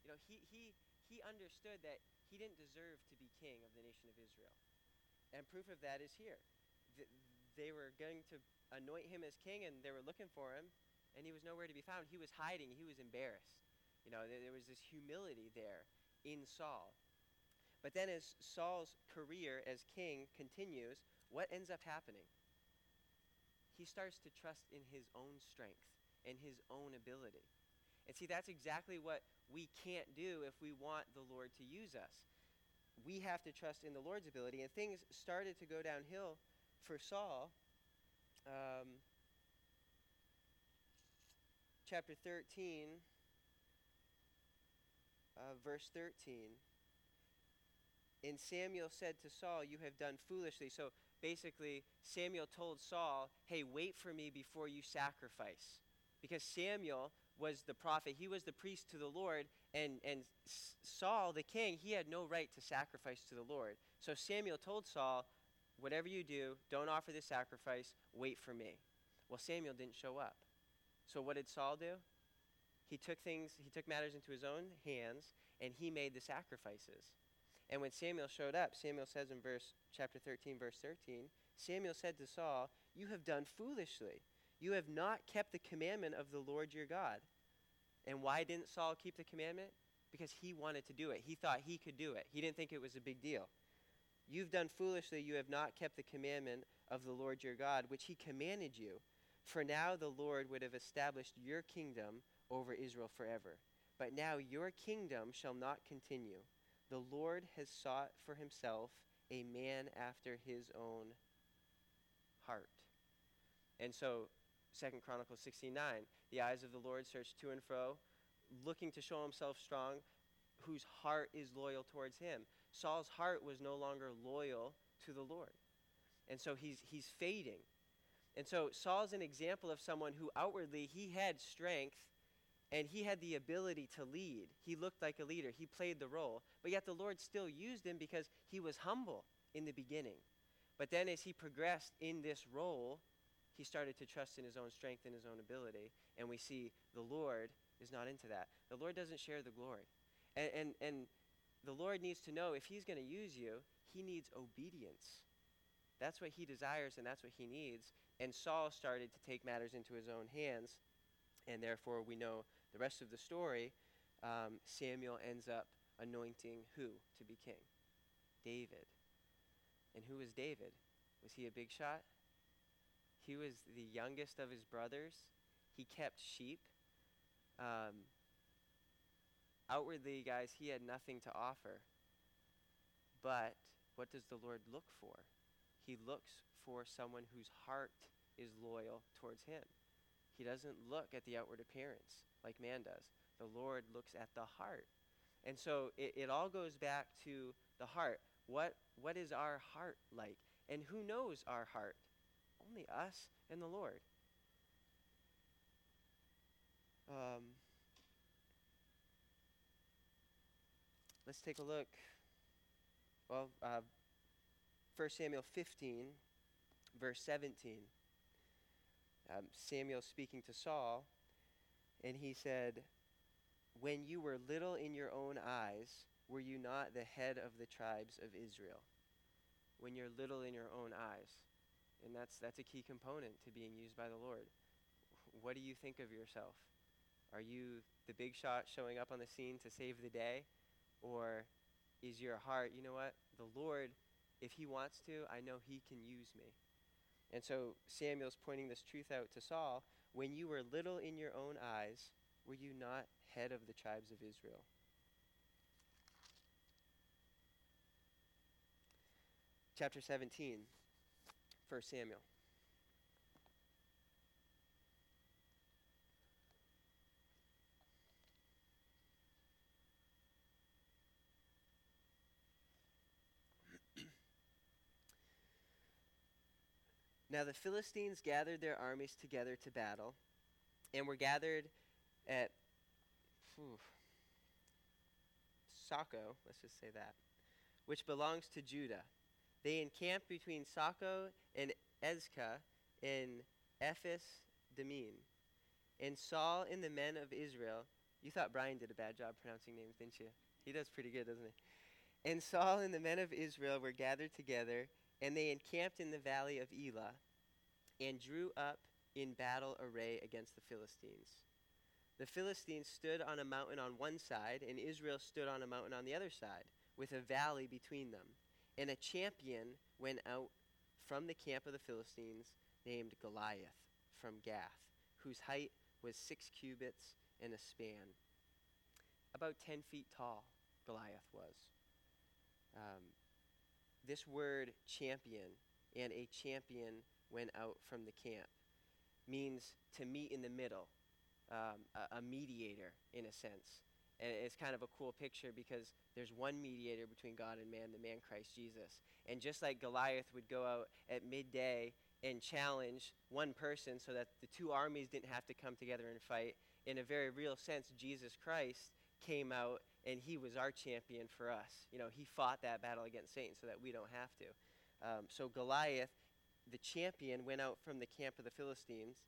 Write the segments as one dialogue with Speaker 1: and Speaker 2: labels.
Speaker 1: He understood that he didn't deserve to be king of the nation of Israel. And proof of that is here. They were going to anoint him as king, and they were looking for him, and he was nowhere to be found. He was hiding. He was embarrassed. There was this humility there in Saul. But then as Saul's career as king continues, what ends up happening? He starts to trust in his own strength and his own ability. And see, that's exactly what we can't do if we want the Lord to use us. We have to trust in the Lord's ability. And things started to go downhill for Saul. Chapter 13, verse 13. And Samuel said to Saul, "You have done foolishly." So basically, Samuel told Saul, "Hey, wait for me before you sacrifice." Because Samuel was the prophet. He was the priest to the Lord. And Saul, the king, he had no right to sacrifice to the Lord. So Samuel told Saul, "Whatever you do, don't offer this sacrifice. Wait for me." Well, Samuel didn't show up. So what did Saul do? He took matters into his own hands, and he made the sacrifices. And when Samuel showed up, Samuel says in chapter 13, verse 13, Samuel said to Saul, "You have done foolishly. You have not kept the commandment of the Lord your God." And why didn't Saul keep the commandment? Because he wanted to do it. He thought he could do it. He didn't think it was a big deal. "You've done foolishly. You have not kept the commandment of the Lord your God, which he commanded you. For now the Lord would have established your kingdom over Israel forever. But now your kingdom shall not continue. The Lord has sought for himself a man after his own heart." And so 2 Chronicles 16:9, the eyes of the Lord search to and fro, looking to show himself strong, whose heart is loyal towards him. Saul's heart was no longer loyal to the Lord. And so he's fading. And so Saul's an example of someone who outwardly he had strength and he had the ability to lead. He looked like a leader. He played the role. But yet the Lord still used him because he was humble in the beginning. But then as he progressed in this role, he started to trust in his own strength and his own ability. And we see the Lord is not into that. The Lord doesn't share the glory. And the Lord needs to know if he's going to use you, he needs obedience. That's what he desires, and that's what he needs. And Saul started to take matters into his own hands. And therefore, we know the rest of the story. Samuel ends up anointing who to be king? David. And who was David? Was he a big shot? He was the youngest of his brothers. He kept sheep. Outwardly, guys, he had nothing to offer. But what does the Lord look for? He looks for someone whose heart is loyal towards him. He doesn't look at the outward appearance like man does. The Lord looks at the heart. And so it all goes back to the heart. What is our heart like? And who knows our heart? Only us and the Lord. Let's take a look. Well, 1 Samuel 15, verse 17. Samuel speaking to Saul, and he said, "When you were little in your own eyes, were you not the head of the tribes of Israel?" When you're little in your own eyes. And that's a key component to being used by the Lord. What do you think of yourself? Are you the big shot showing up on the scene to save the day? Or is your heart, you know what? The Lord, if he wants to, I know he can use me. And so Samuel's pointing this truth out to Saul. When you were little in your own eyes, were you not head of the tribes of Israel? Chapter 17, 1 Samuel. Now the Philistines gathered their armies together to battle, and were gathered at Socoh, let's just say that, which belongs to Judah. They encamped between Socoh and Ezekah in Ephes Dammim. And Saul and the men of Israel, You thought Brian did a bad job pronouncing names, didn't you? He does pretty good, doesn't he? And Saul and the men of Israel were gathered together, and they encamped in the valley of Elah, and drew up in battle array against the Philistines. The Philistines stood on a mountain on one side, and Israel stood on a mountain on the other side, with a valley between them. And a champion went out from the camp of the Philistines, named Goliath, from Gath, whose height was 6 cubits and a span. About 10 feet tall, Goliath was. This word champion, and a champion went out from the camp, means to meet in the middle, a mediator in a sense. And it's kind of a cool picture because there's one mediator between God and man, the man Christ Jesus. And just like Goliath would go out at midday and challenge one person so that the two armies didn't have to come together and fight, in a very real sense, Jesus Christ came out and he was our champion for us. You know, he fought that battle against Satan so that we don't have to. So Goliath, the champion, went out from the camp of the Philistines,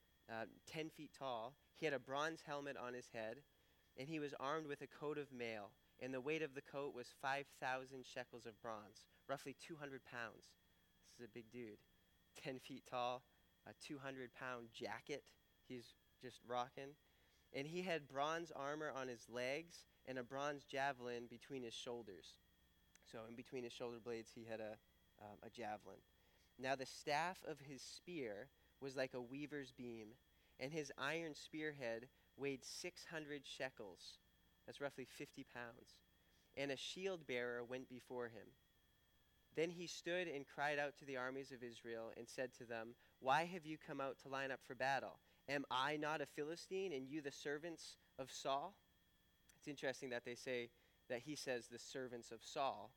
Speaker 1: 10 feet tall. He had a bronze helmet on his head, and he was armed with a coat of mail, and the weight of the coat was 5,000 shekels of bronze, roughly 200 pounds. This is a big dude. 10 feet tall, a 200-pound jacket he's just rocking. And he had bronze armor on his legs and a bronze javelin between his shoulders. So in between his shoulder blades, he had a javelin. Now the staff of his spear was like a weaver's beam, and his iron spearhead weighed 600 shekels. That's roughly 50 pounds. And a shield bearer went before him. Then he stood and cried out to the armies of Israel and said to them, "Why have you come out to line up for battle? Am I not a Philistine, and you the servants of Saul?" It's interesting that they say that he says the servants of Saul,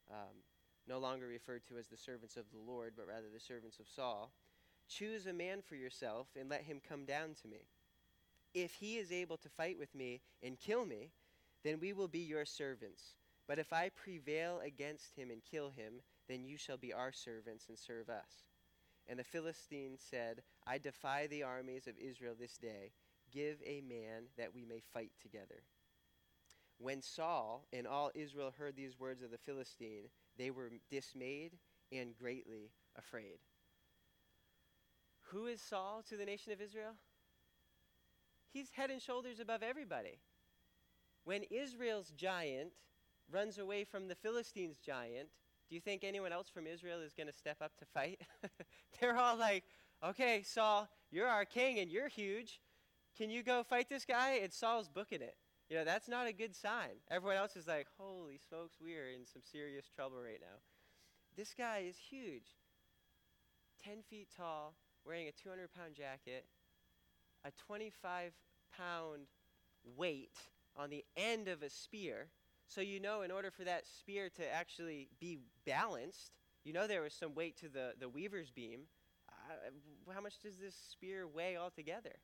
Speaker 1: no longer referred to as the servants of the Lord, but rather the servants of Saul. "Choose a man for yourself and let him come down to me. If he is able to fight with me and kill me, then we will be your servants. But if I prevail against him and kill him, then you shall be our servants and serve us." And the Philistines said, "I defy the armies of Israel this day. Give a man that we may fight together." When Saul and all Israel heard these words of the Philistine, they were dismayed and greatly afraid. Who is Saul to the nation of Israel? He's head and shoulders above everybody. When Israel's giant runs away from the Philistines' giant, do you think anyone else from Israel is going to step up to fight? They're all like, "Okay, Saul, you're our king and you're huge. Can you go fight this guy?" And Saul's booking it. You know, that's not a good sign. Everyone else is like, "Holy smokes, we are in some serious trouble right now." This guy is huge. 10 feet tall, wearing a 200-pound jacket, a 25-pound weight on the end of a spear. So you know, in order for that spear to actually be balanced, you know there was some weight to the weaver's beam. How much does this spear weigh altogether?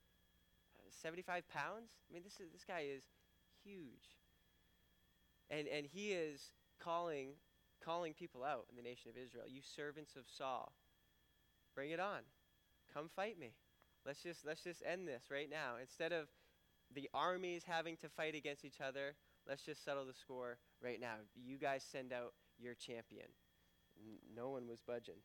Speaker 1: 75 pounds? I mean, this guy is huge. And he is calling people out in the nation of Israel. "You servants of Saul, bring it on. Come fight me. Let's just end this right now. Instead of the armies having to fight against each other, let's just settle the score right now. You guys send out your champion." No one was budging.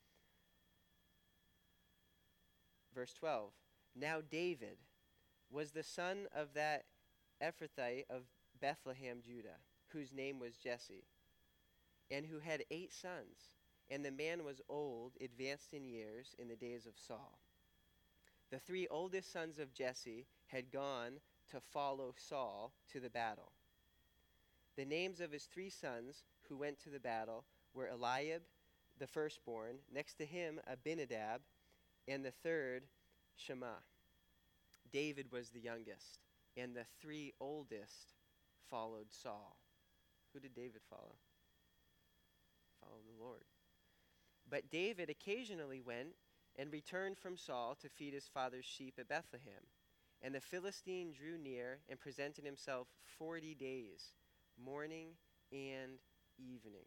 Speaker 1: Verse 12. Now David was the son of that Ephrathite of Bethlehem, Judah, whose name was Jesse, and who had 8 sons. And the man was old, advanced in years, in the days of Saul. The 3 oldest sons of Jesse had gone to follow Saul to the battle. The names of his 3 sons who went to the battle were Eliab, the firstborn, next to him Abinadab, and the third Shammah. David was the youngest, and the 3 oldest followed Saul. Who did David follow? Followed the Lord. But David occasionally went and returned from Saul to feed his father's sheep at Bethlehem. And the Philistine drew near and presented himself 40 days, morning and evening.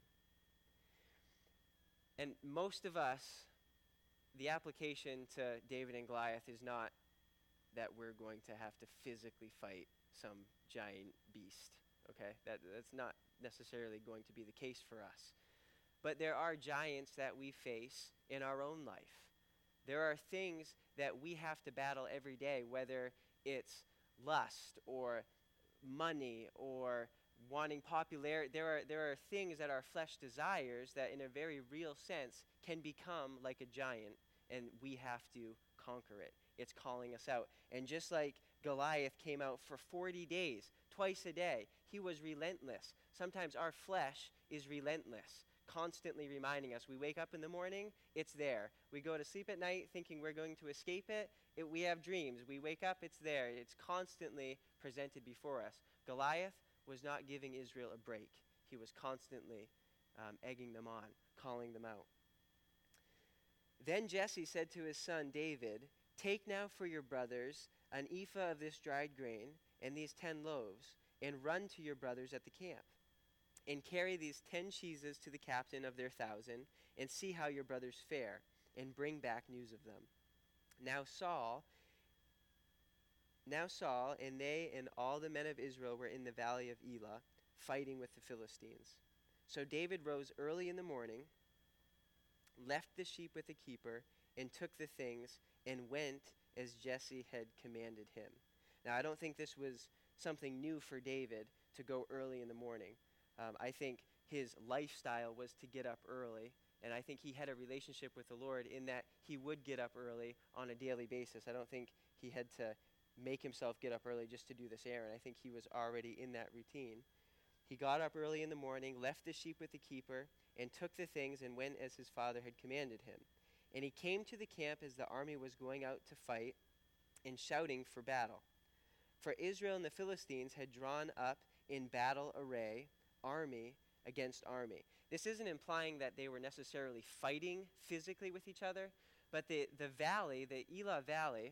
Speaker 1: And most of us, the application to David and Goliath is not that we're going to have to physically fight some giant beast, okay? That's not necessarily going to be the case for us. But there are giants that we face in our own life. There are things that we have to battle every day, whether it's lust or money or wanting popularity. There are things that our flesh desires that in a very real sense can become like a giant, and we have to conquer it. It's calling us out. And just like Goliath came out for 40 days, twice a day, he was relentless. Sometimes our flesh is relentless, constantly reminding us. We wake up in the morning, it's there. We go to sleep at night thinking we're going to escape it. We have dreams. We wake up, it's there. It's constantly presented before us. Goliath was not giving Israel a break. He was constantly egging them on, calling them out. Then Jesse said to his son David, "Take now for your brothers an ephah of this dried grain and these 10 loaves, and run to your brothers at the camp. And carry these 10 cheeses to the captain of their 1,000, and see how your brothers fare, and bring back news of them." Now Saul and they and all the men of Israel were in the valley of Elah, fighting with the Philistines. So David rose early in the morning, left the sheep with the keeper, and took the things, and went as Jesse had commanded him. Now, I don't think this was something new for David to go early in the morning. I think his lifestyle was to get up early, and I think he had a relationship with the Lord in that he would get up early on a daily basis. I don't think he had to make himself get up early just to do this errand. I think he was already in that routine. He got up early in the morning, left the sheep with the keeper, and took the things and went as his father had commanded him. And he came to the camp as the army was going out to fight and shouting for battle. For Israel and the Philistines had drawn up in battle array, army against army. This isn't implying that they were necessarily fighting physically with each other, but the valley, the Elah Valley,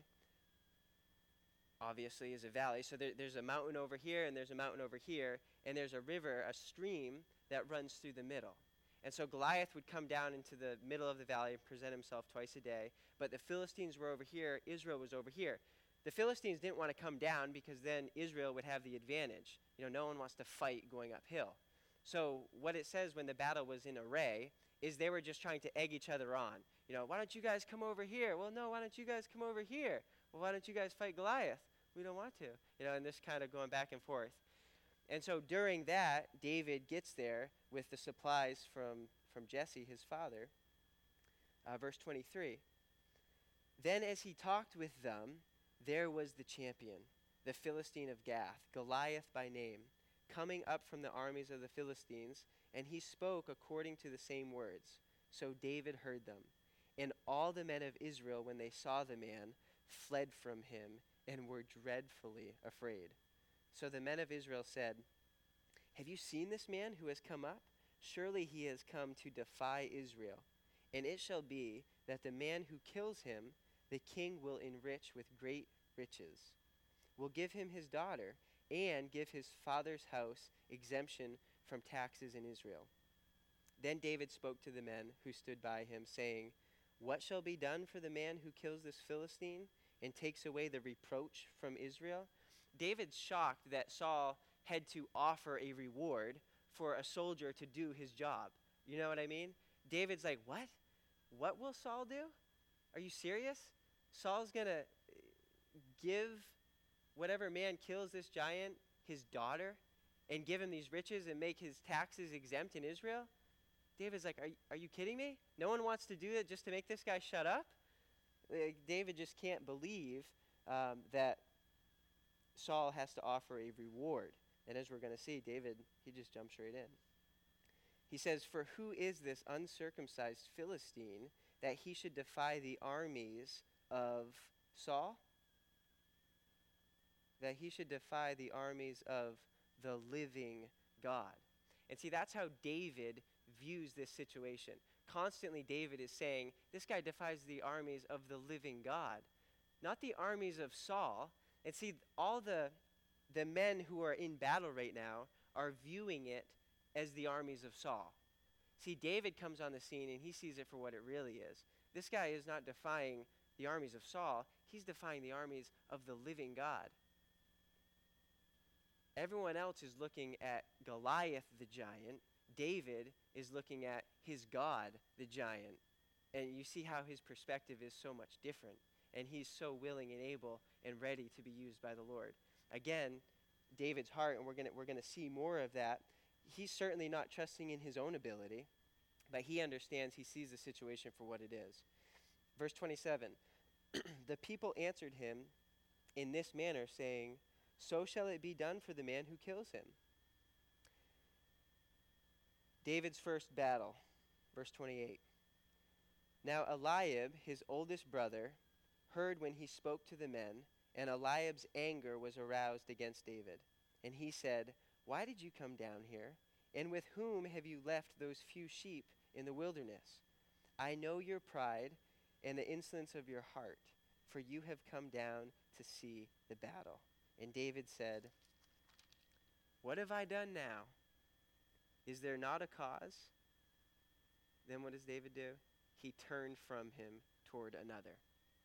Speaker 1: obviously is a valley. So there's a mountain over here, and there's a mountain over here, and there's a river, a stream that runs through the middle. And so Goliath would come down into the middle of the valley and present himself twice a day. But the Philistines were over here. Israel was over here. The Philistines didn't want to come down because then Israel would have the advantage. No one wants to fight going uphill. So what it says when the battle was in array is they were just trying to egg each other on. Why don't you guys come over here? Well, no, why don't you guys come over here? Well, why don't you guys fight Goliath? We don't want to. And this kind of going back and forth. And so during that, David gets there with the supplies from Jesse, his father. Verse 23. Then as he talked with them, there was the champion, the Philistine of Gath, Goliath by name, coming up from the armies of the Philistines, and he spoke according to the same words. So David heard them. And all the men of Israel, when they saw the man, fled from him and were dreadfully afraid. So the men of Israel said, "Have you seen this man who has come up? Surely he has come to defy Israel. And it shall be that the man who kills him, the king will enrich with great riches, will give him his daughter, and give his father's house exemption from taxes in Israel." Then David spoke to the men who stood by him, saying, "What shall be done for the man who kills this Philistine and takes away the reproach from Israel?" David's shocked that Saul had to offer a reward for a soldier to do his job. You know what I mean? David's like, what? What will Saul do? Are you serious? Saul's going to give whatever man kills this giant his daughter and give him these riches and make his taxes exempt in Israel? David's like, are you kidding me? No one wants to do that just to make this guy shut up? David just can't believe that Saul has to offer a reward. And as we're going to see, David, he just jumps right in. He says, "For who is this uncircumcised Philistine that he should defy the armies of Saul?" That he should defy the armies of the living God. And see, that's how David views this situation. Constantly, David is saying, this guy defies the armies of the living God, not the armies of Saul. And see, all the men who are in battle right now are viewing it as the armies of Saul. See, David comes on the scene and he sees it for what it really is. This guy is not defying the armies of Saul. He's defying the armies of the living God. Everyone else is looking at Goliath the giant. David is looking at his God the giant. And you see how his perspective is so much different. And he's so willing and able and ready to be used by the Lord. Again, David's heart, and we're gonna see more of that. He's certainly not trusting in his own ability, but he understands, he sees the situation for what it is. Verse 27, the people answered him in this manner, saying, so shall it be done for the man who kills him. David's first battle, verse 28. Now Eliab, his oldest brother, heard when he spoke to the men, and Eliab's anger was aroused against David. And he said, why did you come down here? And with whom have you left those few sheep in the wilderness? I know your pride and the insolence of your heart, for you have come down to see the battle. And David said, what have I done now? Is there not a cause? Then what does David do? He turned from him toward another.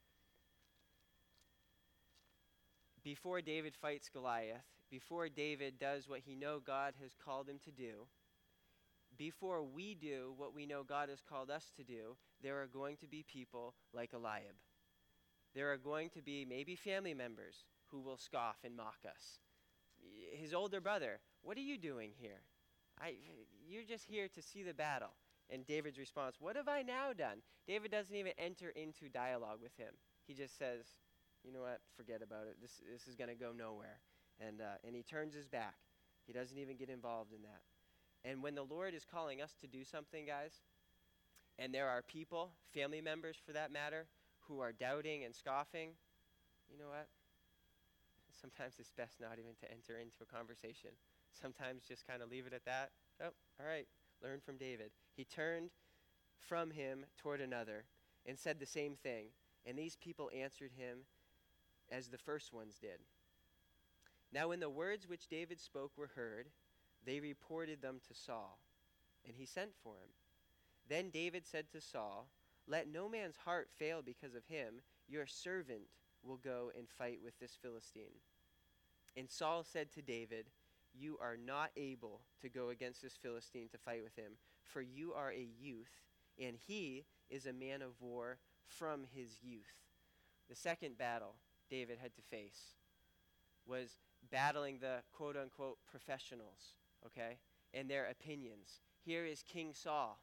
Speaker 1: Before David fights Goliath, before David does what he knows God has called him to do, before we do what we know God has called us to do, there are going to be people like Eliab. There are going to be maybe family members who will scoff and mock us. His older brother, what are you doing here? You're just here to see the battle. And David's response, what have I now done? David doesn't even enter into dialogue with him. He just says, you know what, forget about it. This is going to go nowhere. And he turns his back. He doesn't even get involved in that. And when the Lord is calling us to do something, guys, and there are people, family members for that matter, who are doubting and scoffing, you know what? Sometimes it's best not even to enter into a conversation. Sometimes just kind of leave it at that. Oh, all right, learn from David. He turned from him toward another and said the same thing. And these people answered him as the first ones did. Now when the words which David spoke were heard, they reported them to Saul, and he sent for him. Then David said to Saul, let no man's heart fail because of him. Your servant will go and fight with this Philistine. And Saul said to David, you are not able to go against this Philistine to fight with him, for you are a youth, and he is a man of war from his youth. The second battle David had to face was battling the quote-unquote professionals, okay, and their opinions. Here is King Saul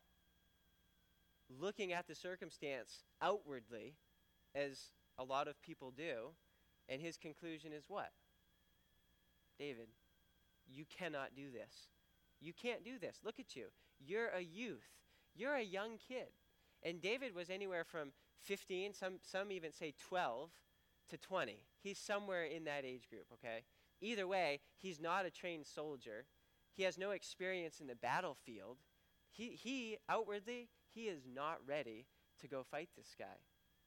Speaker 1: looking at the circumstance outwardly, as a lot of people do, and his conclusion is what? David, you cannot do this. You can't do this. Look at you. You're a youth. You're a young kid. And David was anywhere from 15, some even say 12, to 20. He's somewhere in that age group, okay? Either way, he's not a trained soldier. He has no experience in the battlefield. He outwardly, he is not ready to go fight this guy.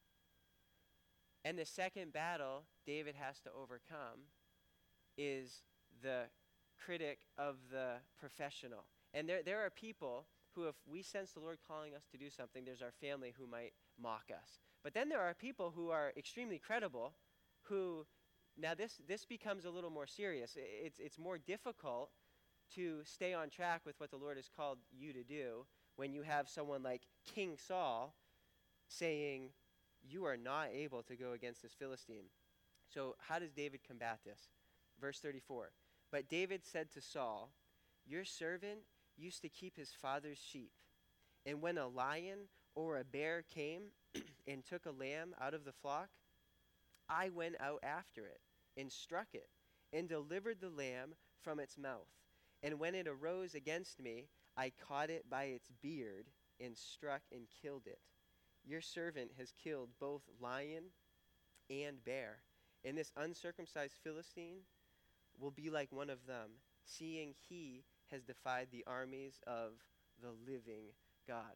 Speaker 1: And the second battle David has to overcome is the critic of the professional. And there are people who, if we sense the Lord calling us to do something, there's our family who might mock us. But then there are people who are extremely credible who, now this becomes a little more serious. It's more difficult to stay on track with what the Lord has called you to do when you have someone like King Saul saying, you are not able to go against this Philistine. So how does David combat this? Verse 34, but David said to Saul, your servant used to keep his father's sheep. And when a lion or a bear came and took a lamb out of the flock, I went out after it and struck it and delivered the lamb from its mouth. And when it arose against me, I caught it by its beard and struck and killed it. Your servant has killed both lion and bear, and this uncircumcised Philistine will be like one of them, seeing he has defied the armies of the living God.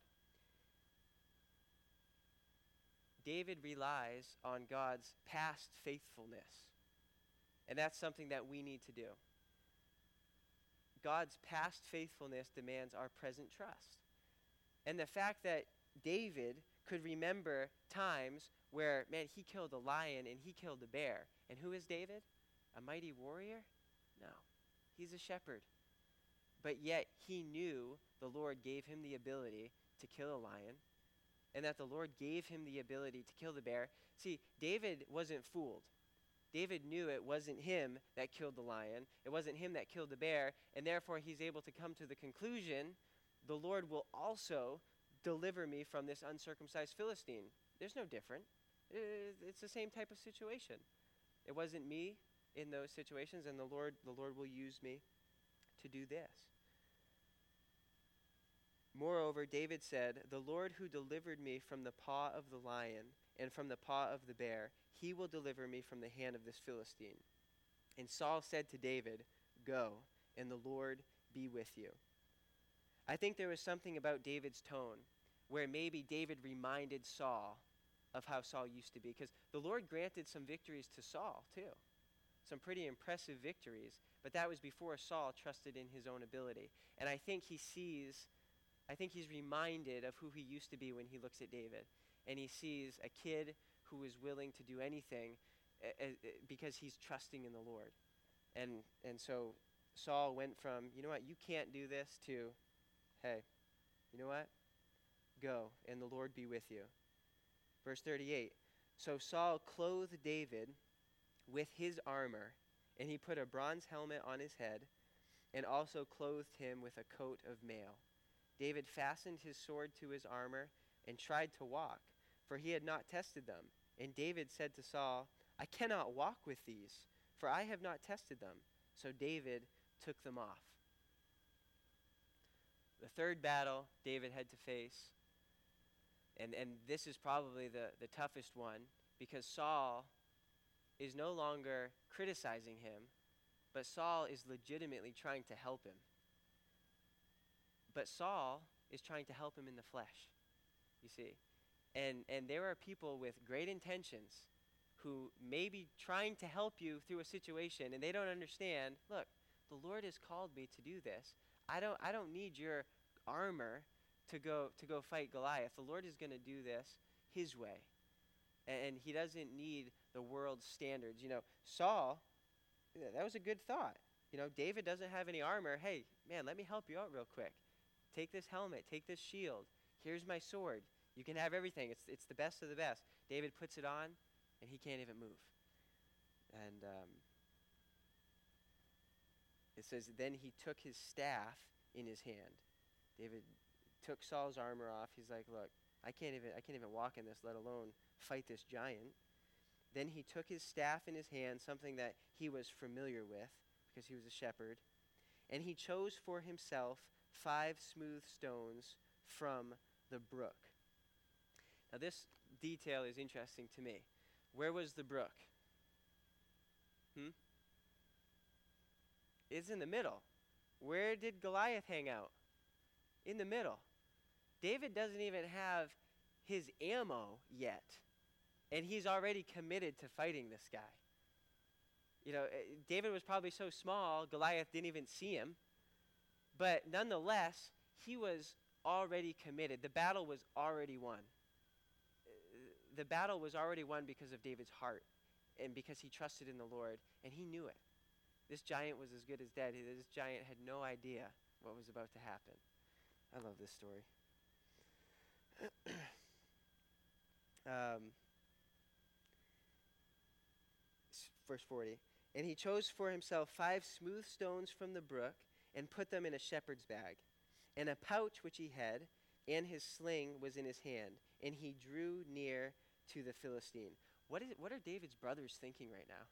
Speaker 1: David relies on God's past faithfulness, and that's something that we need to do. God's past faithfulness demands our present trust. And the fact that David could remember times where, man, he killed a lion and he killed a bear. And who is David? A mighty warrior? No. He's a shepherd. But yet he knew the Lord gave him the ability to kill a lion, and that the Lord gave him the ability to kill the bear. See, David wasn't fooled. David knew it wasn't him that killed the lion. It wasn't him that killed the bear, and therefore he's able to come to the conclusion, the Lord will also deliver me from this uncircumcised Philistine. There's no different. It's the same type of situation. It wasn't me in those situations, and the Lord will use me to do this. Moreover, David said, the Lord who delivered me from the paw of the lion and from the paw of the bear, he will deliver me from the hand of this Philistine. And Saul said to David, go, and the Lord be with you. I think there was something about David's tone where maybe David reminded Saul of how Saul used to be, because the Lord granted some victories to Saul too. Some pretty impressive victories, but that was before Saul trusted in his own ability. And I think he's reminded of who he used to be when he looks at David. And he sees a kid who is willing to do anything because he's trusting in the Lord. And so Saul went from, you know what, you can't do this, to, hey, you know what, go, and the Lord be with you. Verse 38, so Saul clothed David with his armor, and he put a bronze helmet on his head, and also clothed him with a coat of mail. David fastened his sword to his armor and tried to walk, for he had not tested them. And David said to Saul, I cannot walk with these, for I have not tested them. So David took them off. The third battle David had to face, and this is probably the toughest one, because Saul is no longer criticizing him, but Saul is legitimately trying to help him. But Saul is trying to help him in the flesh, you see. And there are people with great intentions who may be trying to help you through a situation, and they don't understand, look, the Lord has called me to do this. I don't need your armor to go fight Goliath. The Lord is going to do this his way. And he doesn't need the world's standards. You know, Saul, that was a good thought. You know, David doesn't have any armor. Hey, man, let me help you out real quick. Take this helmet, take this shield. Here's my sword. You can have everything. It's the best of the best. David puts it on, and he can't even move. And it says, then he took his staff in his hand. David took Saul's armor off. He's like, look, I can't even walk in this, let alone fight this giant. Then he took his staff in his hand, something that he was familiar with because he was a shepherd, and he chose for himself 5 smooth stones from the brook. Now this detail is interesting to me. Where was the brook? It's in the middle. Where did Goliath hang out? In the middle. David doesn't even have his ammo yet, and he's already committed to fighting this guy. You know, David was probably so small, Goliath didn't even see him, but nonetheless, he was already committed. The battle was already won. The battle was already won because of David's heart and because he trusted in the Lord, and he knew it. This giant was as good as dead. This giant had no idea what was about to happen. I love this story. Verse 40. And he chose for himself 5 smooth stones from the brook and put them in a shepherd's bag. And a pouch which he had, and his sling was in his hand. And he drew near to the Philistine. What are David's brothers thinking right now?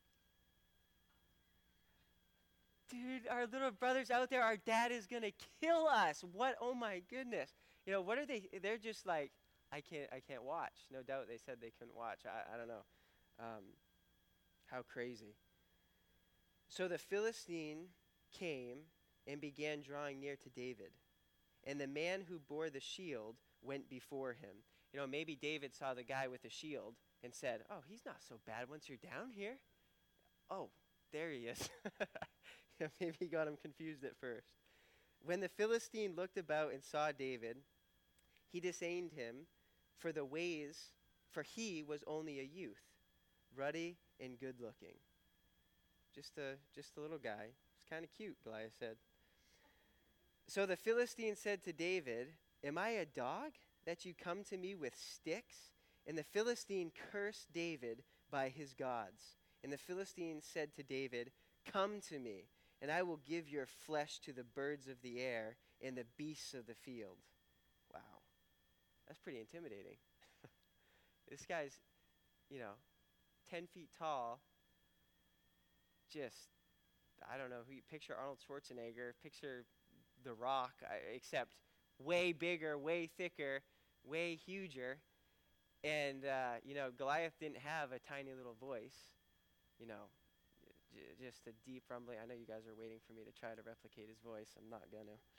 Speaker 1: Dude, our little brother's out there. Our dad is going to kill us. What? Oh, my goodness. You know, what are they? They're just like, I can't watch. No doubt they said they couldn't watch. I don't know. How crazy. So the Philistine came and began drawing near to David. And the man who bore the shield went before him. You know, maybe David saw the guy with the shield and said, oh, he's not so bad once you're down here. Oh, there he is. Maybe he got him confused at first. When the Philistine looked about and saw David, he disdained him for he was only a youth, ruddy and good looking. Just a little guy. He's kind of cute, Goliath said. So the Philistine said to David, am I a dog that you come to me with sticks? And the Philistine cursed David by his gods. And the Philistine said to David, come to me, and I will give your flesh to the birds of the air and the beasts of the field. Wow. That's pretty intimidating. This guy's, 10 feet tall. Just, I don't know, who you picture Arnold Schwarzenegger, picture The Rock, except way bigger, way thicker, way huger. And, Goliath didn't have a tiny little voice, just a deep rumbling. I know you guys are waiting for me to try to replicate his voice. I'm not going to.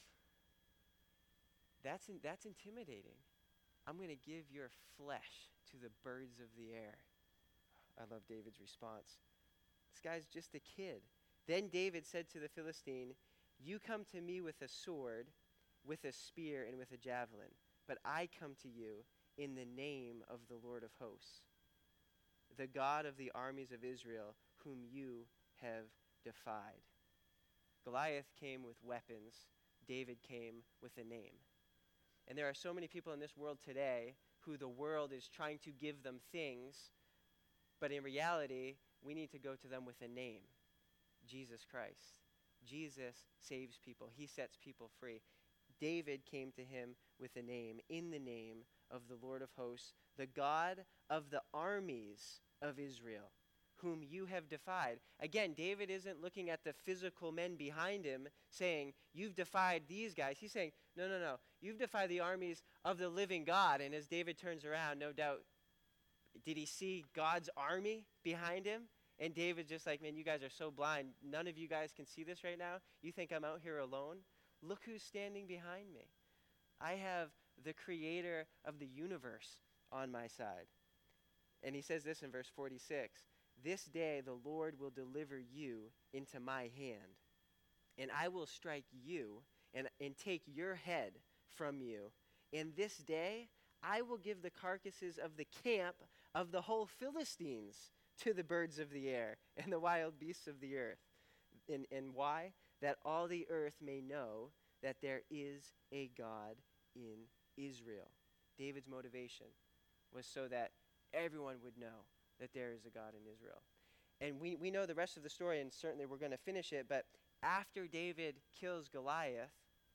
Speaker 1: That's intimidating. I'm going to give your flesh to the birds of the air. I love David's response. This guy's just a kid. Then David said to the Philistine, you come to me with a sword, with a spear, and with a javelin, but I come to you in the name of the Lord of hosts, the God of the armies of Israel, whom you have defied. Goliath came with weapons. David came with a name. And there are so many people in this world today who the world is trying to give them things, but in reality, we need to go to them with a name, Jesus Christ. Jesus saves people. He sets people free. David came to him with a name, in the name of the Lord of hosts, the God of the armies of Israel, whom you have defied. Again, David isn't looking at the physical men behind him saying, you've defied these guys. He's saying, no. You've defied the armies of the living God. And as David turns around, no doubt, did he see God's army behind him? And David's just like, man, you guys are so blind. None of you guys can see this right now. You think I'm out here alone? Look who's standing behind me. I have the creator of the universe on my side. And he says this in verse 46. This day the Lord will deliver you into my hand, and I will strike you and take your head from you. And this day I will give the carcasses of the camp of the whole Philistines to the birds of the air and the wild beasts of the earth. And why? That all the earth may know that there is a God in Israel. David's motivation was so that everyone would know that there is a God in Israel. And we know the rest of the story, and certainly we're going to finish it, but after David kills Goliath,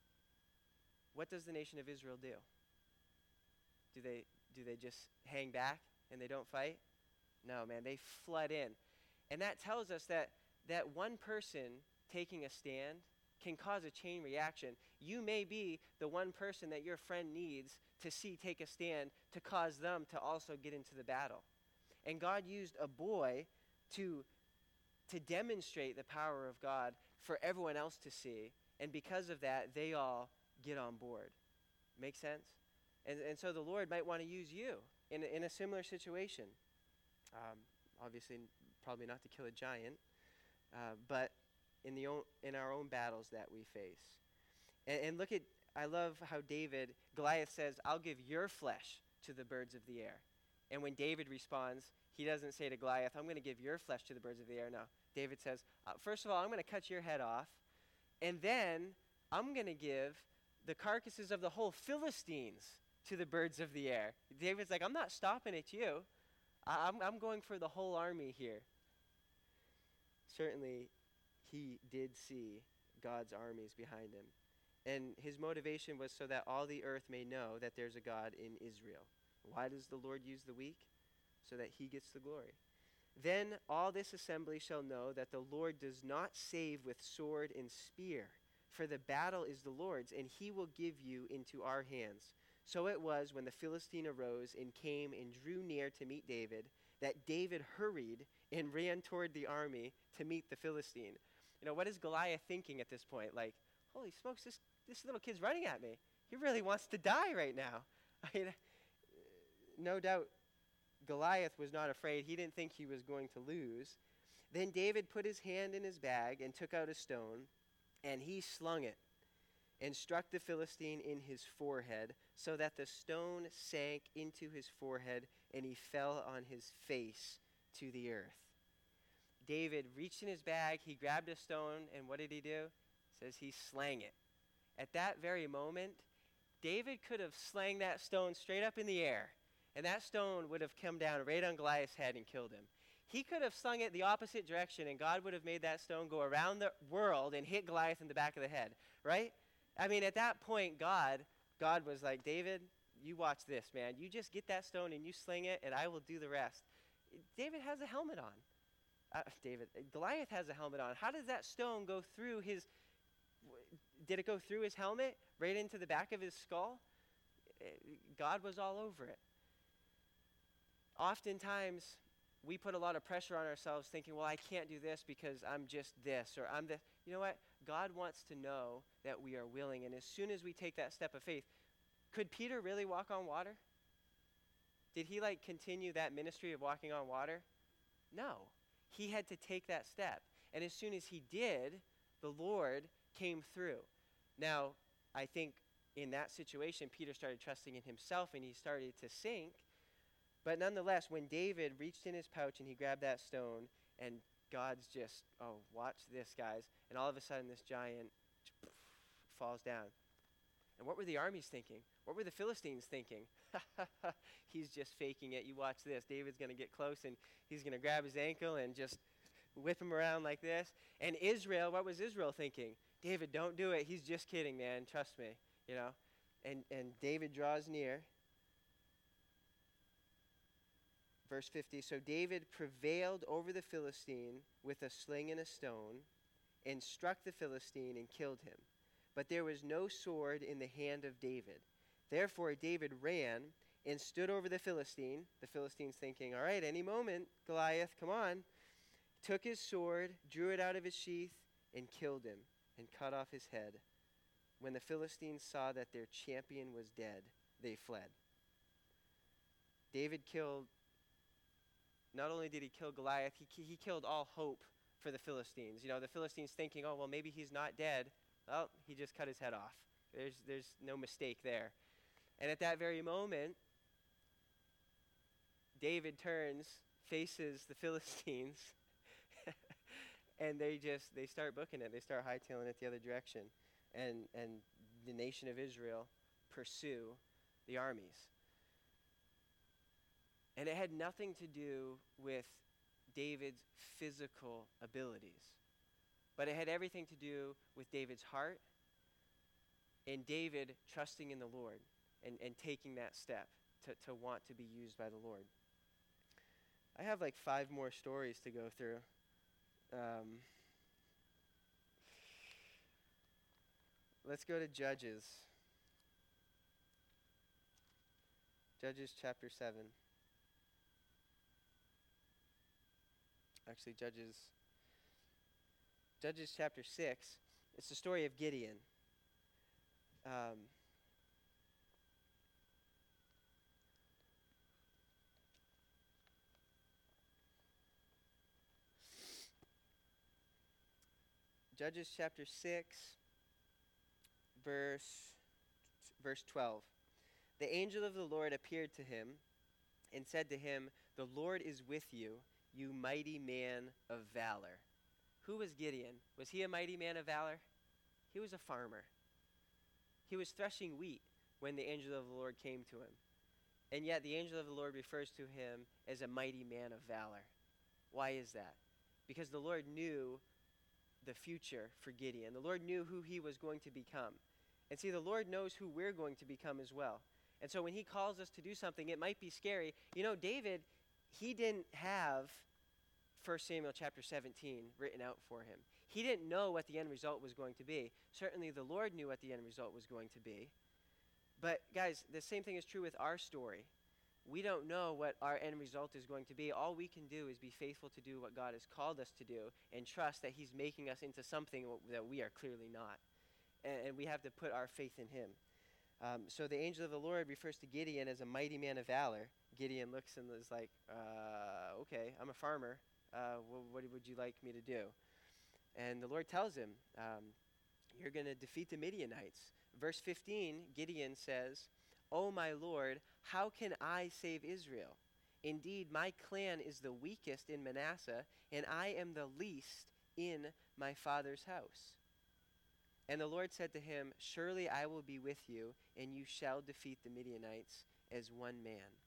Speaker 1: what does the nation of Israel do? Do they just hang back and they don't fight? No, man, they flood in. And that tells us that one person taking a stand can cause a chain reaction. You may be the one person that your friend needs to see take a stand to cause them to also get into the battle. And God used a boy to demonstrate the power of God for everyone else to see. And because of that, they all get on board. Make sense? And so the Lord might want to use you in a similar situation. Obviously, probably not to kill a giant, but in our own battles that we face. And look at, I love how Goliath says, I'll give your flesh to the birds of the air. And when David responds, he doesn't say to Goliath, I'm going to give your flesh to the birds of the air. No, David says, first of all, I'm going to cut your head off, and then I'm going to give the carcasses of the whole Philistines to the birds of the air. David's like, I'm not stopping at you. I'm going for the whole army here. Certainly, he did see God's armies behind him. And his motivation was so that all the earth may know that there's a God in Israel. Why does the Lord use the weak? So that he gets the glory. Then all this assembly shall know that the Lord does not save with sword and spear, for the battle is the Lord's, and he will give you into our hands. So it was when the Philistine arose and came and drew near to meet David, that David hurried and ran toward the army to meet the Philistine. What is Goliath thinking at this point? Like, holy smokes, this little kid's running at me. He really wants to die right now. I mean, no doubt Goliath was not afraid. He didn't think he was going to lose. Then David put his hand in his bag and took out a stone, and he slung it and struck the Philistine in his forehead, so that the stone sank into his forehead, and he fell on his face to the earth. David reached in his bag, he grabbed a stone, and what did he do? It says he slang it. At that very moment, David could have slang that stone straight up in the air, and that stone would have come down right on Goliath's head and killed him. He could have slung it the opposite direction, and God would have made that stone go around the world and hit Goliath in the back of the head, right? I mean, at that point, God was like, David, you watch this, man. You just get that stone and you sling it, and I will do the rest. David has a helmet on. Goliath has a helmet on. How does that stone go through his, did it go through his helmet, right into the back of his skull? God was all over it. Oftentimes, we put a lot of pressure on ourselves thinking, well, I can't do this because I'm just this, or I'm this. You know what? God wants to know that we are willing, and as soon as we take that step of faith, could Peter really walk on water? Did he continue that ministry of walking on water? No. He had to take that step. And as soon as he did, the Lord came through. Now, I think in that situation, Peter started trusting in himself and he started to sink. But nonetheless, when David reached in his pouch and he grabbed that stone, and God's just, oh, watch this, guys. And all of a sudden, this giant falls down. And what were the armies thinking? What were the Philistines thinking? He's just faking it. You watch this. David's going to get close, and he's going to grab his ankle and just whip him around like this. And Israel, what was Israel thinking? David, don't do it. He's just kidding, man. Trust me. And David draws near. Verse 50, so David prevailed over the Philistine with a sling and a stone, and struck the Philistine and killed him. But there was no sword in the hand of David. Therefore David ran and stood over the Philistine. The Philistine's thinking, all right, any moment, Goliath, come on. Took his sword, drew it out of his sheath, and killed him, and cut off his head. When the Philistines saw that their champion was dead, they fled. David killed, not only did he kill Goliath, he killed all hope for the Philistines. The Philistines thinking, oh, well, maybe he's not dead. Well, he just cut his head off. There's no mistake there. And at that very moment, David turns, faces the Philistines, and they start booking it. They start hightailing it the other direction. And the nation of Israel pursue the armies. And it had nothing to do with David's physical abilities, but it had everything to do with David's heart and David trusting in the Lord and taking that step to want to be used by the Lord. I have 5 more stories to go through. Let's go to Judges. Judges chapter 7. Actually, Judges chapter 6. It's the story of Gideon. Judges chapter 6, verse 12. The angel of the Lord appeared to him and said to him, "The Lord is with you, you mighty man of valor." Who was Gideon? Was he a mighty man of valor? He was a farmer. He was threshing wheat when the angel of the Lord came to him. And yet the angel of the Lord refers to him as a mighty man of valor. Why is that? Because the Lord knew the future for Gideon. The Lord knew who he was going to become. And see, the Lord knows who we're going to become as well. And so when he calls us to do something, it might be scary. David, he didn't have 1 Samuel chapter 17 written out for him. He didn't know what the end result was going to be. Certainly the Lord knew what the end result was going to be. But guys, the same thing is true with our story. We don't know what our end result is going to be. All we can do is be faithful to do what God has called us to do and trust that he's making us into something that we are clearly not. And we have to put our faith in him. So the angel of the Lord refers to Gideon as a mighty man of valor. Gideon looks and is like, okay, I'm a farmer. What would you like me to do? And the Lord tells him, you're going to defeat the Midianites. Verse 15, Gideon says, "Oh, my Lord, how can I save Israel? Indeed, my clan is the weakest in Manasseh, and I am the least in my father's house. And the Lord said to him, surely I will be with you, and you shall defeat the Midianites as one man.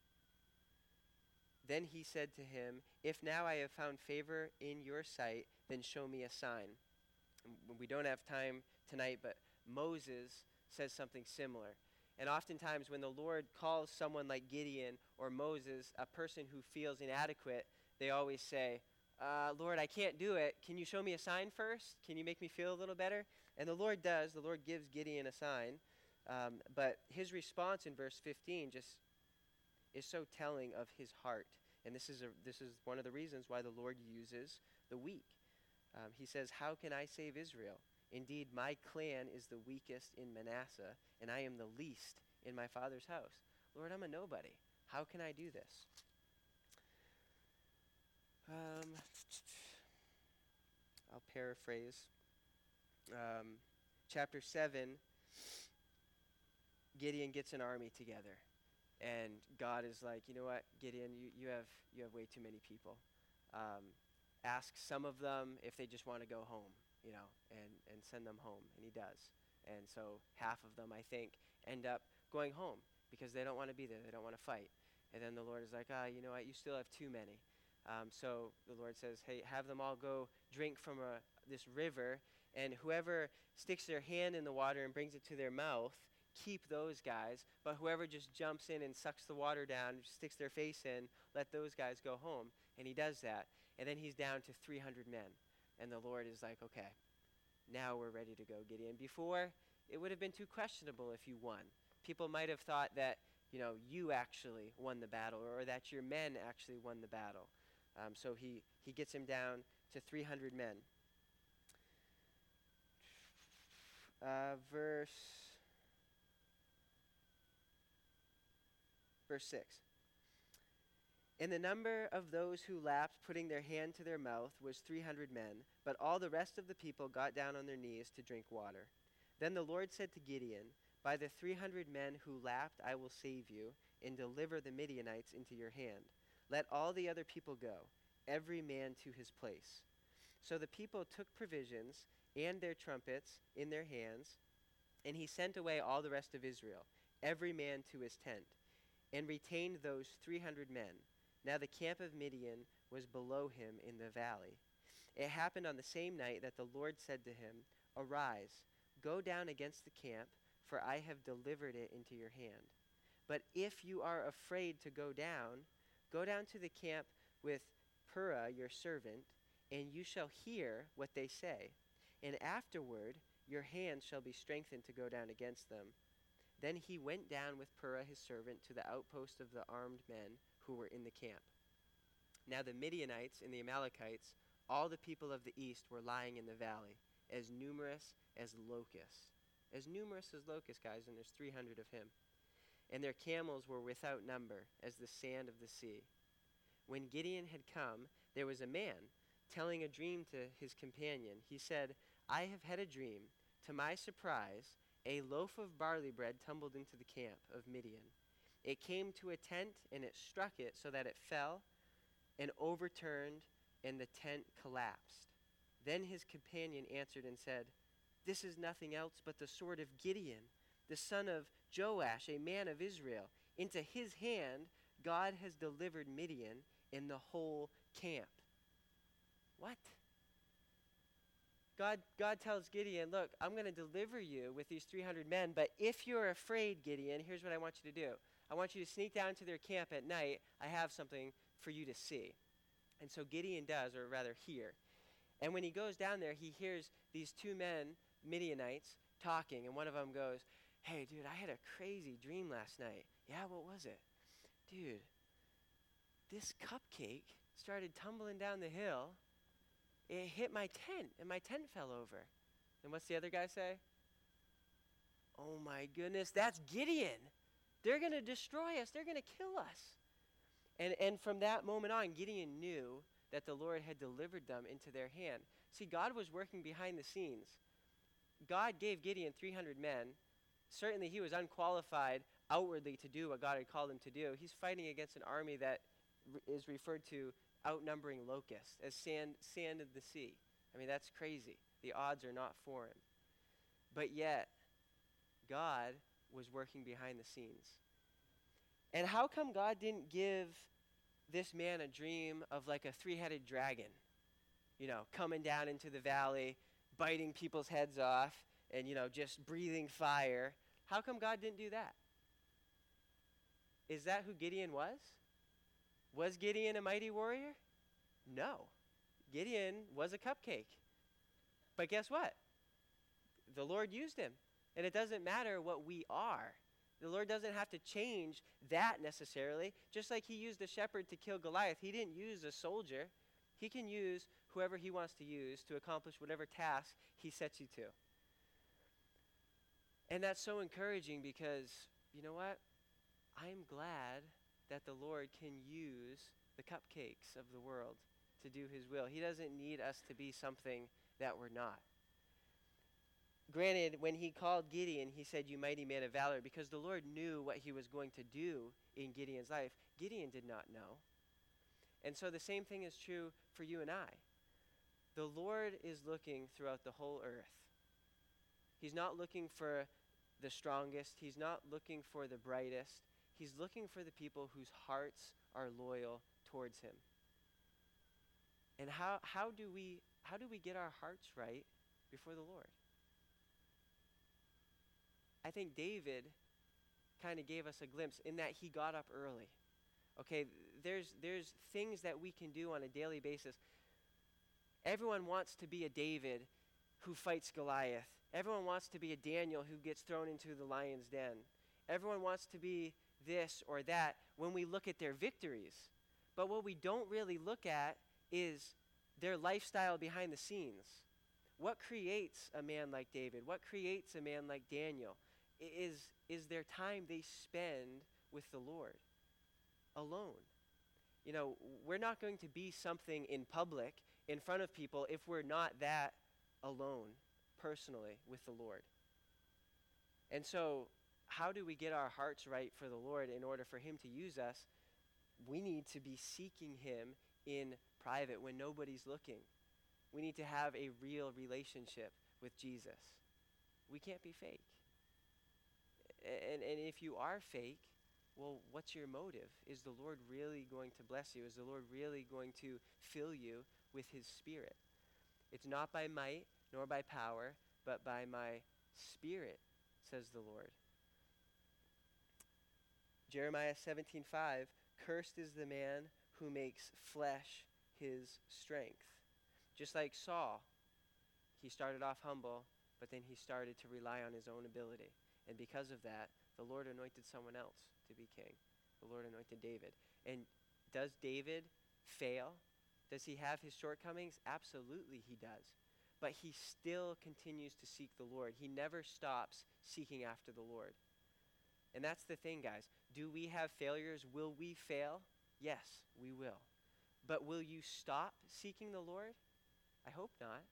Speaker 1: Then he said to him, if now I have found favor in your sight, then show me a sign. We don't have time tonight, but Moses says something similar. And oftentimes when the Lord calls someone like Gideon or Moses, a person who feels inadequate, they always say, Lord, I can't do it. Can you show me a sign first? Can you make me feel a little better? And the Lord does. The Lord gives Gideon a sign. But his response in verse 15 just is so telling of his heart. And this is one of the reasons why the Lord uses the weak. He says, how can I save Israel? Indeed, my clan is the weakest in Manasseh, and I am the least in my father's house. Lord, I'm a nobody. How can I do this? I'll paraphrase. Chapter 7, Gideon gets an army together. And God is like, you know what, Gideon, you have way too many people. Ask some of them if they just want to go home, and send them home. And he does. And so half of them, I think, end up going home because they don't want to be there. They don't want to fight. And then the Lord is like, you know what, you still have too many. So the Lord says, hey, have them all go drink from this river, and whoever sticks their hand in the water and brings it to their mouth, keep those guys, but whoever just jumps in and sucks the water down, sticks their face in, let those guys go home. And he does that. And then he's down to 300 men. And the Lord is like, okay, now we're ready to go, Gideon. Before, it would have been too questionable if you won. People might have thought that, you actually won the battle, or that your men actually won the battle. So he gets him down to 300 men. Verse 6. And the number of those who lapped, putting their hand to their mouth, was 300 men, but all the rest of the people got down on their knees to drink water. Then the Lord said to Gideon, by the 300 men who lapped I will save you, and deliver the Midianites into your hand. Let all the other people go, every man to his place. So the people took provisions and their trumpets in their hands, and he sent away all the rest of Israel, every man to his tent, and retained those 300 men. Now the camp of Midian was below him in the valley. It happened on the same night that the Lord said to him, arise, go down against the camp, for I have delivered it into your hand. But if you are afraid to go down to the camp with Purah your servant, and you shall hear what they say. And afterward your hand shall be strengthened to go down against them. Then he went down with Purah his servant to the outpost of the armed men who were in the camp. Now the Midianites and the Amalekites, all the people of the east, were lying in the valley, as numerous as locusts. As numerous as locusts, guys, and there's 300 of him. And their camels were without number, as the sand of the sea. When Gideon had come, there was a man telling a dream to his companion. He said, I have had a dream. To my surprise, a loaf of barley bread tumbled into the camp of Midian. It came to a tent, and it struck it so that it fell and overturned, and the tent collapsed. Then his companion answered and said, this is nothing else but the sword of Gideon, the son of Joash, a man of Israel. Into his hand God has delivered Midian and the whole camp. What? God tells Gideon, look, I'm going to deliver you with these 300 men, but if you're afraid, Gideon, here's what I want you to do. I want you to sneak down to their camp at night. I have something for you to see. And so Gideon does, or rather hear. And when he goes down there, he hears these two men, Midianites, talking, and one of them goes, hey, dude, I had a crazy dream last night. Yeah, what was it? Dude, this cupcake started tumbling down the hill. It hit my tent, and my tent fell over. And what's the other guy say? Oh my goodness, that's Gideon. They're going to destroy us. They're going to kill us. And from that moment on, Gideon knew that the Lord had delivered them into their hand. See, God was working behind the scenes. God gave Gideon 300 men. Certainly he was unqualified outwardly to do what God had called him to do. He's fighting against an army that is referred to outnumbering locusts as sand of the sea. I mean, that's crazy. The odds are not for him. But yet, God was working behind the scenes. And how come God didn't give this man a dream of like a three-headed dragon, coming down into the valley, biting people's heads off, and, just breathing fire? How come God didn't do that? Is that who Gideon was? Was Gideon a mighty warrior? No. Gideon was a cupcake. But guess what? The Lord used him. And it doesn't matter what we are. The Lord doesn't have to change that necessarily. Just like he used a shepherd to kill Goliath, he didn't use a soldier. He can use whoever he wants to use to accomplish whatever task he sets you to. And that's so encouraging because, you know what? I'm glad that the Lord can use the cupcakes of the world to do his will. He doesn't need us to be something that we're not. Granted, when he called Gideon, he said, "You mighty man of valor," because the Lord knew what he was going to do in Gideon's life. Gideon did not know. And so the same thing is true for you and I. The Lord is looking throughout the whole earth. He's not looking for the strongest. He's not looking for the brightest. He's looking for the people whose hearts are loyal towards him. And how do we get our hearts right before the Lord? I think David kind of gave us a glimpse in that he got up early. Okay, there's things that we can do on a daily basis. Everyone wants to be a David who fights Goliath. Everyone wants to be a Daniel who gets thrown into the lion's den. Everyone wants to be this or that when we look at their victories. But what we don't really look at is their lifestyle behind the scenes. What creates a man like David? What creates a man like Daniel? Is their time they spend with the Lord alone. We're not going to be something in public in front of people if we're not that alone personally with the Lord. And so how do we get our hearts right for the Lord in order for him to use us? We need to be seeking him in private when nobody's looking. We need to have a real relationship with Jesus. We can't be fake. And if you are fake, well, what's your motive? Is the Lord really going to bless you? Is the Lord really going to fill you with his Spirit? It's not by might nor by power, but by my Spirit, says the Lord. Jeremiah 17:5, cursed is the man who makes flesh his strength. Just like Saul, he started off humble, but then he started to rely on his own ability. And because of that, the Lord anointed someone else to be king. The Lord anointed David. And does David fail? Does he have his shortcomings? Absolutely he does. But he still continues to seek the Lord. He never stops seeking after the Lord. And that's the thing, guys. Do we have failures? Will we fail? Yes, we will. But will you stop seeking the Lord? I hope not.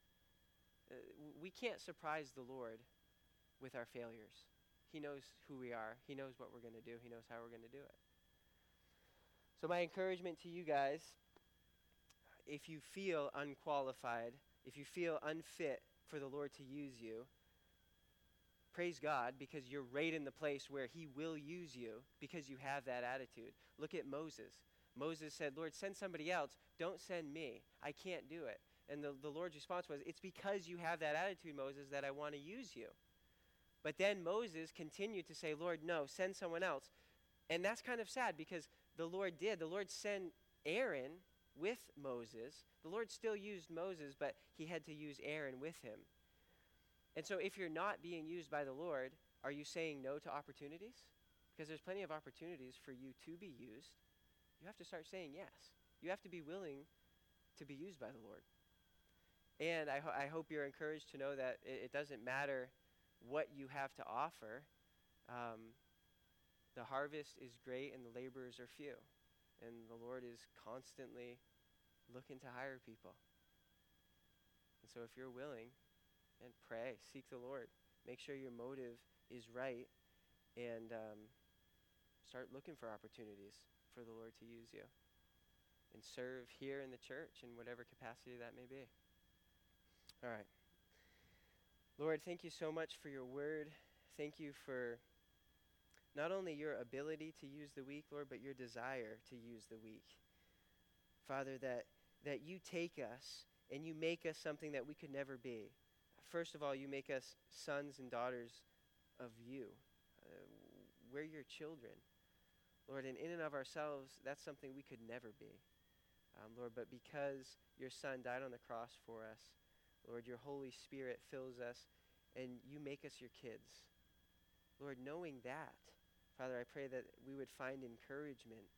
Speaker 1: We can't surprise the Lord with our failures. He knows who we are. He knows what we're going to do. He knows how we're going to do it. So my encouragement to you guys, if you feel unqualified, if you feel unfit for the Lord to use you, praise God, because you're right in the place where he will use you because you have that attitude. Look at Moses. Moses said, "Lord, send somebody else. Don't send me. I can't do it." And the Lord's response was, "It's because you have that attitude, Moses, that I want to use you." But then Moses continued to say, "Lord, no, send someone else." And that's kind of sad because the Lord did. The Lord sent Aaron with Moses. The Lord still used Moses, but he had to use Aaron with him. And so if you're not being used by the Lord, are you saying no to opportunities? Because there's plenty of opportunities for you to be used. You have to start saying yes. You have to be willing to be used by the Lord. And I hope you're encouraged to know that it doesn't matter what you have to offer. The harvest is great and the laborers are few. And the Lord is constantly looking to hire people. And so if you're willing, and pray, seek the Lord. Make sure your motive is right. and start looking for opportunities for the Lord to use you and serve here in the church in whatever capacity that may be. All right. Lord, thank you so much for your word. Thank you for not only your ability to use the weak, Lord, but your desire to use the weak. Father, that you take us and you make us something that we could never be. First of all, you make us sons and daughters of you. We're your children. Lord, and in and of ourselves, that's something we could never be. Lord, but because your Son died on the cross for us, Lord, your Holy Spirit fills us and you make us your kids. Lord, knowing that, Father, I pray that we would find encouragement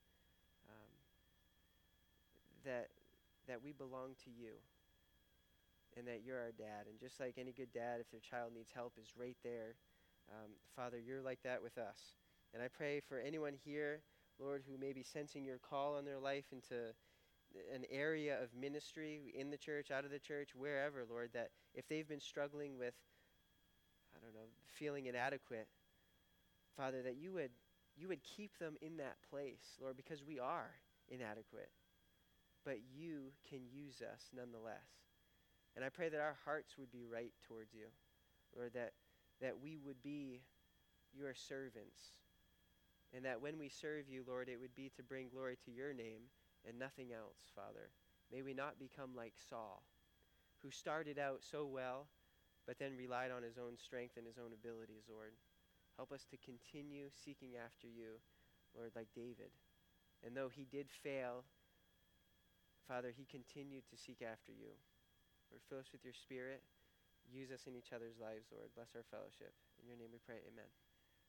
Speaker 1: that we belong to you and that you're our dad. And just like any good dad, if their child needs help, is right there. Father, you're like that with us. And I pray for anyone here, Lord, who may be sensing your call on their life into an area of ministry in the church, out of the church, wherever, Lord, that if they've been struggling with, I don't know, feeling inadequate, Father, that you would keep them in that place, Lord, because we are inadequate. But you can use us nonetheless. And I pray that our hearts would be right towards you, Lord, that we would be your servants. And that when we serve you, Lord, it would be to bring glory to your name and nothing else, Father. May we not become like Saul, who started out so well, but then relied on his own strength and his own abilities, Lord. Help us to continue seeking after you, Lord, like David. And though he did fail, Father, he continued to seek after you. Lord, fill us with your Spirit. Use us in each other's lives, Lord. Bless our fellowship. In your name we pray, amen.